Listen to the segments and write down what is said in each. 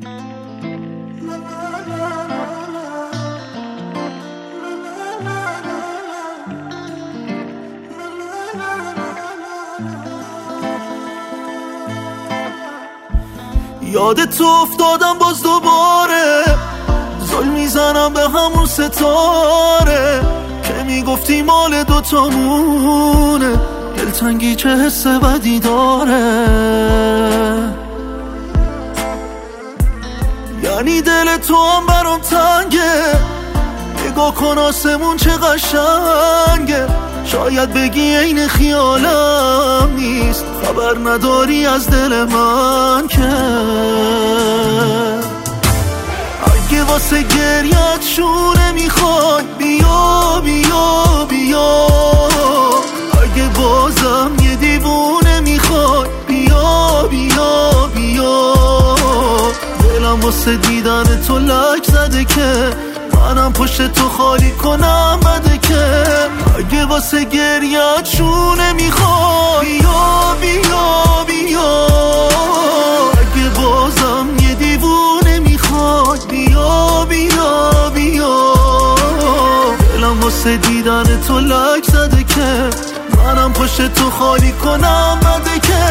یادت افتادم باز دوباره، زل میزنم به همون ستاره که میگفتی مال دوتامونه، دلتنگی چه حس بدی داره. یعنی دل تو هم برام تنگه، نگاه کن آسمون چه قشنگه، شاید بگی عین خیالم نیست، خبر نداری از دل من که. اگه واسه گریت شونه میخوای بیا بیا بیا، اگه بازم یه دیوونه میخوای بیا بیا بیا، دلم واسه دیدن تو لک زده که منم پشت تو خالی کنم بده که. اگه واسه گریت شونه میخوای بیا بیا بیا، اگه بازم یه دیوونه میخوای بیا بیا بیا، دلم واسه دیدن تو لک زده که منم پشت تو خالی کنم بده که.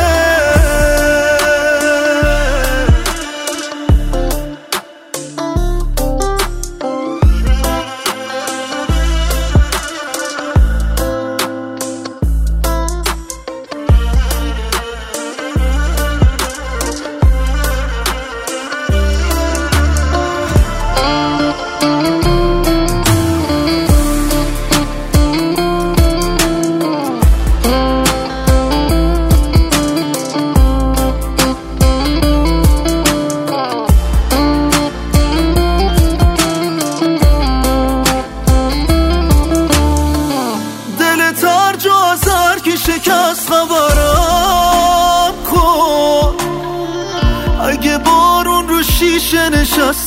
شکست خبرم کن، اگه بارون رو شیشه نشست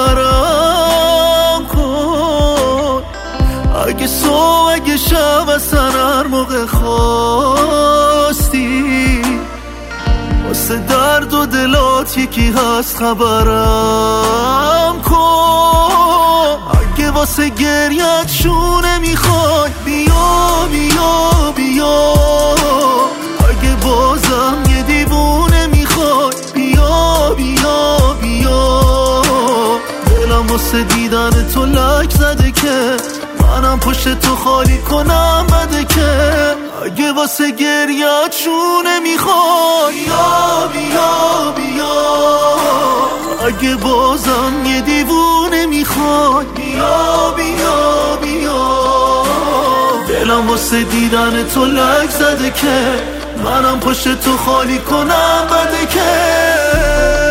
خبرم کن، اگه صبح اگه شب اصلا هر موقع خواستی واسه درد و دلات یکی هست خبرم کن. اگه واسه گریت شونه میخوای بیا بیا بیا، اگه بازم یه دیوونه میخوای بیا بیا بیا، دلم واسه دیدن تو لک زده که منم پشت تو خالی کنم بده که. اگه واسه گریت شونه میخوای بیا بیا بیا، اگه بازم یه دیوونه میخوای بیا بیا بیا، دلم واسه دیدن تو لک زده که منم پشت تو خالی کنم بده که.